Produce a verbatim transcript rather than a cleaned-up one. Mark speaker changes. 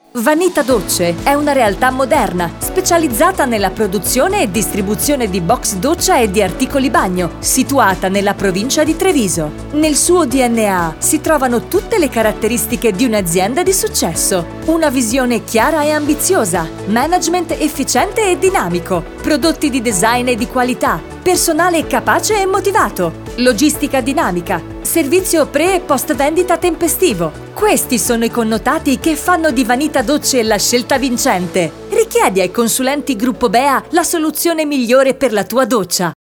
Speaker 1: Vanita Docce è una realtà moderna, specializzata nella produzione e distribuzione di box doccia e di articoli bagno, situata nella provincia di Treviso. Nel suo D N A si trovano tutte le caratteristiche di un'azienda di successo. Una visione chiara e ambiziosa, management efficiente e dinamico, prodotti di design e di qualità, personale capace e motivato, logistica dinamica, servizio pre- e post-vendita tempestivo. Questi sono i connotati che fanno di Vanita Docce la scelta vincente. Richiedi ai consulenti Gruppo Bea la soluzione migliore per la tua doccia.